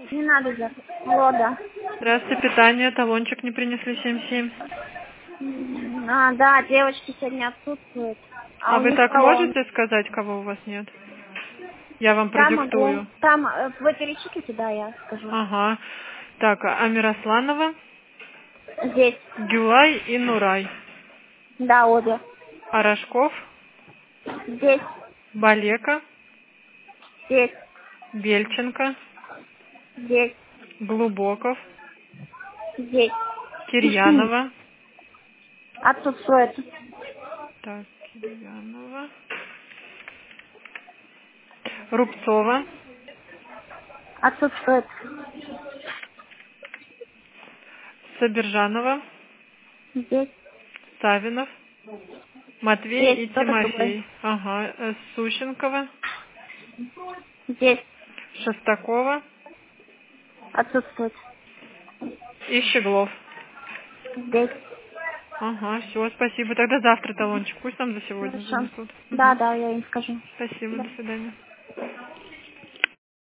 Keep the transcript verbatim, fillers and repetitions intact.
Не надо за. Вот, да. Здравствуйте, питание, талончик не принесли семь семь. А, да, девочки сегодня отсутствуют. А, А у вы них так талон. можете сказать, кого у вас нет? Я вам Да, могу. продиктую. Там, э, вы перечислите, да, я скажу. Ага. Так, Амирасланова, Здесь. Гюлай и Нурай. Да, обе. Арашков, Здесь. Балека, Здесь. Бельченко, Здесь. Глубоков, Здесь. Кирьянова. Отсутствует. Так, Кирьянова. Рубцова, Отсутствует. Сабиржанова, Здесь. Савинов, Матвей Здесь. и Кто-то другой. Тимофей. Ага. э, Сущенкова, Здесь. Шестакова Отсутствует. и Щеглов. Здесь. Ага, все, спасибо. Тогда завтра талончик. Пусть нам за сегодня Хорошо. занесут. Да, Угу. да, я им скажу. Спасибо, Да. до свидания.